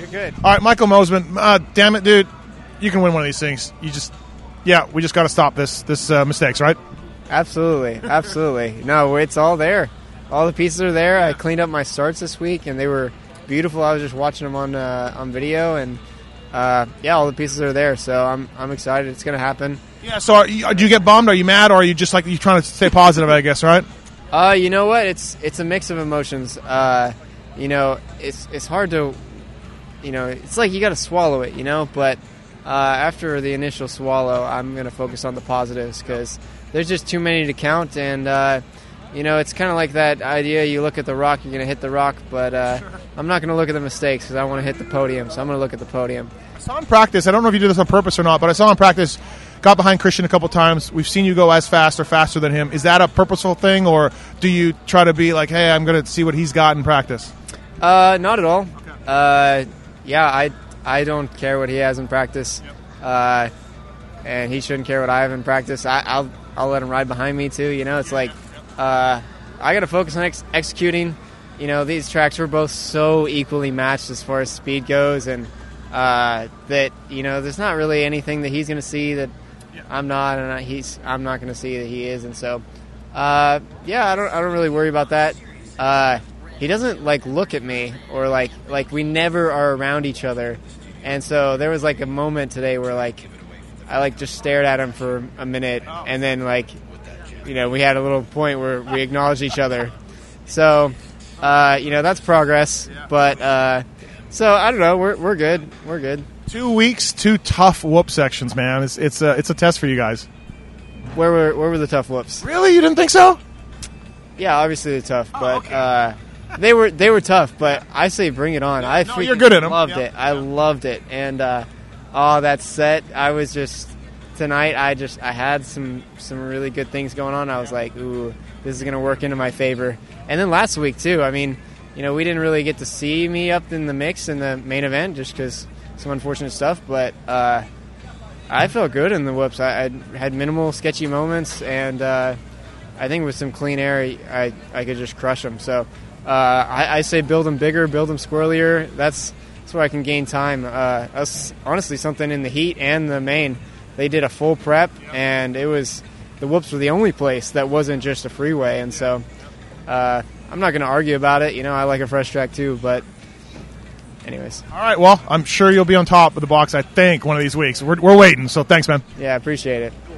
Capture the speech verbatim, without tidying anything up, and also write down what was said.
You're good. All right, Michael Mosiman. Uh, damn it, dude. You can win one of these things. You just, yeah, we just got to stop this this uh, mistakes, right? Absolutely, absolutely. No, it's all there. All the pieces are there. I cleaned up my starts this week, and they were beautiful. I was just watching them on uh, on video, and uh, yeah, all the pieces are there. So I'm I'm excited. It's going to happen. Yeah. So are you, do you get bummed? Are you mad? Or are you just like you trying to stay positive? I guess, right? Uh, you know what? It's it's a mix of emotions. Uh, you know, it's it's hard to, you know, it's like you got to swallow it. You know, but uh, after the initial swallow, I'm going to focus on the positives because there's just too many to count, and uh, you know, it's kind of like that idea. You look at the rock, you're going to hit the rock, but uh, I'm not going to look at the mistakes because I want to hit the podium. So I'm going to look at the podium. I saw in practice. I don't know if you did this on purpose or not, but I saw in practice. Got behind Christian a couple times. We've seen you go as fast or faster than him. Is that a purposeful thing, or do you try to be like, hey, I'm going to see what he's got in practice? Uh, not at all. Okay. Uh, yeah, I I don't care what he has in practice, yep. uh, and he shouldn't care what I have in practice. I, I'll I'll let him ride behind me too. You know, it's like uh, I got to focus on ex- executing. You know, these tracks were both so equally matched as far as speed goes, and uh, that you know, there's not really anything that he's going to see that I'm not, and I, he's I'm not going to see that he is, and so uh, yeah, I don't I don't really worry about that. Uh, he doesn't like look at me or like like we never are around each other, and so there was like a moment today where like I like just stared at him for a minute, and then like you know we had a little point where we acknowledged each other. So uh, you know that's progress, but uh, so I don't know. We're we're good. We're good. Two weeks, two tough whoop sections, man. It's it's a it's a test for you guys. Where were where were the tough whoops? Really, you didn't think so? Yeah, obviously they're tough, but oh, okay. uh, they were they were tough. But I say bring it on. I no, you're good at them. Loved yeah. it. I loved it, and uh, oh, that set. I was just tonight. I just I had some some really good things going on. I was like, ooh, this is gonna work into my favor. And then last week too. I mean, you know, we didn't really get to see me up in the mix in the main event just because. Some unfortunate stuff, but uh, I felt good in the whoops. I, I had minimal sketchy moments, and uh, I think with some clean air, I I could just crush them. So uh, I, I say build them bigger, build them squirrelier. That's that's where I can gain time. Uh, us, honestly, something in the heat and the main, they did a full prep, and it was the whoops were the only place that wasn't just a freeway, and so uh, I'm not going to argue about it. You know, I like a fresh track too, but. Anyways. All right, well, I'm sure you'll be on top of the box, I think, one of these weeks. We're, we're waiting, so thanks, man. Yeah, I appreciate it.